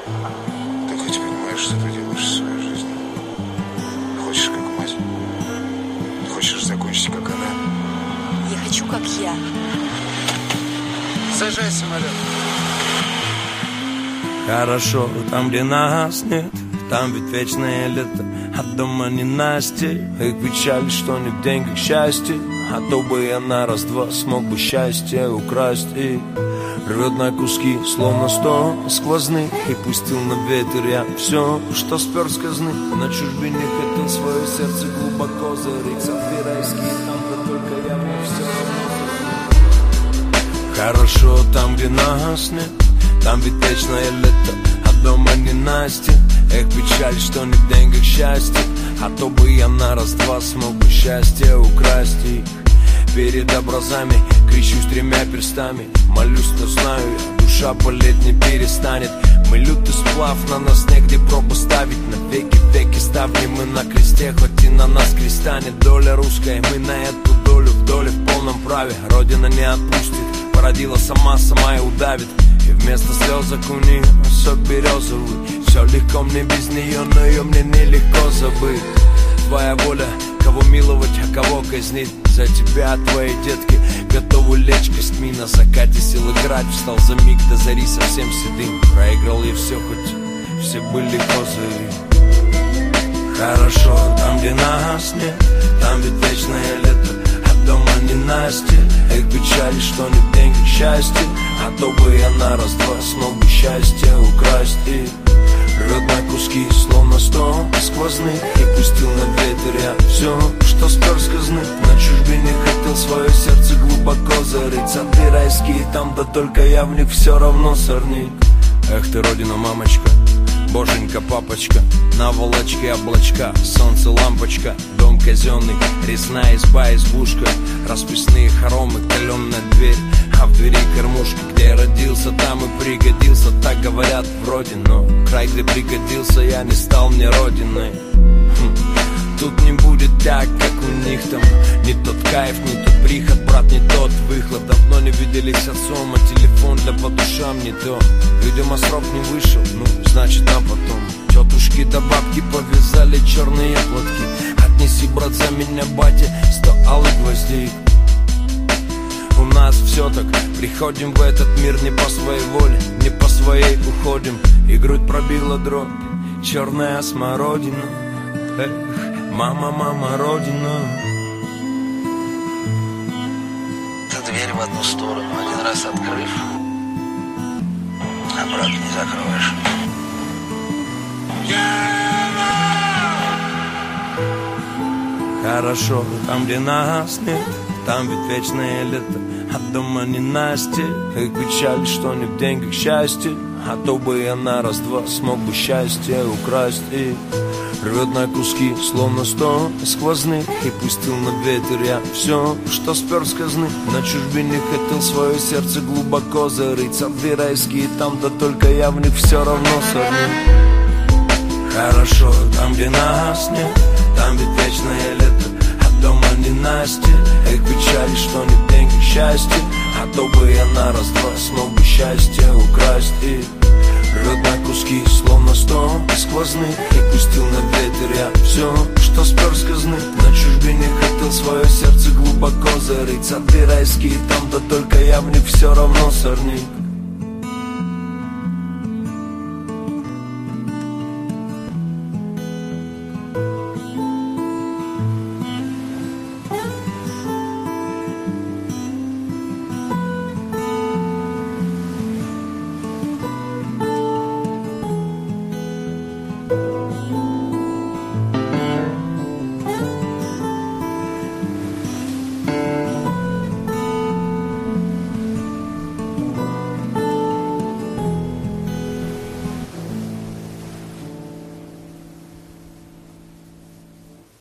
Ты хоть понимаешь, что ты делаешь в своей жизни? Хочешь как мать? Хочешь закончить как она? Я хочу как я. Сажай самолет. Хорошо, там, где нас нет, там ведь вечное лето, от дома ненастье. Их печаль, что не в деньгах счастье, а то бы я на раз-два смог бы счастье украсть. И рвет на куски, словно 100 сквозных, и пустил на ветер я все, что спер с казны. На чужбине хотел свое сердце глубоко зарыть, сады райские, там да только я мне все равно. Хорошо, там, где нас нет, там ведь вечное лето, от дома ненастье. Эх, печаль, что не в деньгах счастье, а то бы я на раз-два смог бы счастье украсть. И перед образами кричусь тремя перстами, молюсь, но знаю я, душа болеть не перестанет. Мы лютый сплав, на нас негде пробу ставить. На веки ставни мы на кресте, хоть и на нас креста нет. Доля русская, мы на эту долю в доле в полном праве. Родина не отпустит, породила сама и удавит. И вместо слезок у нее сок березовый. Все легко мне без нее, но ее мне нелегко забыть. Твоя воля, кого миловать, а кого казнить. За тебя твои детки готовы лечь костьми. На закате сил играть, встал за миг до зари совсем седым. Проиграл я все, хоть все были козы. Хорошо, там, где нас нет, там ведь вечное лето, от дома ненастье. Эх, печаль, что не в деньгах счастье, а то бы я на раз-два смог бы счастье украсть. И рвет на куски, словно 100 сквозных, и пустил на ветер я все, что спер с казны. На чужбине хотел свое сердце глубоко зарыть, сады райские, там да только я в них все равно сорник. Эх ты, родина, мамочка, боженька, папочка, наволочки, облачка, солнце, лампочка, дом казенный, резная изба, избушка, расписные хоромы, каленная дверь, а в двери кормушка. Где я родился, там и пригодился, так говорят вроде, но край, где пригодился, я не стал мне родиной. Тут не будет так, как у них там. Не тот кайф, не тот приход, брат, не тот выхлоп. Давно не виделись с отцом, а телефон для по душам не то. Видимо, срок не вышел, ну, значит, а потом. Тетушки да бабки повязали черные платки. Отнеси, брат, за меня, батя, 100 алых гвоздей. У нас все так, приходим в этот мир не по своей воле, не по своей уходим. И грудь пробила дробь, черная смородина. Эх, мама, мама, родина. Ты дверь в одну сторону один раз открыв, обратно не закроешь. Хорошо, там, где нас нет, там ведь вечное лето, от дома ненастье. Эх, печаль, что не в деньгах счастье, а то бы я на раз-два смог бы счастье украсть. И рвет на куски, словно 100 сквозных, и пустил на ветер я все, что спер с казны. На чужбине хотел свое сердце глубоко зарыть, сады райские, там да только я в них все равно сорник. Хорошо, там, где нас нет, там ведь вечное лето, от дома ненастье. Эх, печаль, что не в деньгах счастье, а то бы я на раз-два смог бы счастье украсть. И рвет на куски, словно 100 сквозных, и пустил на ветер я все, что спер с казны. На чужбине хотел свое сердце глубоко зарыть, сады райские, там да только я в них все равно сорник.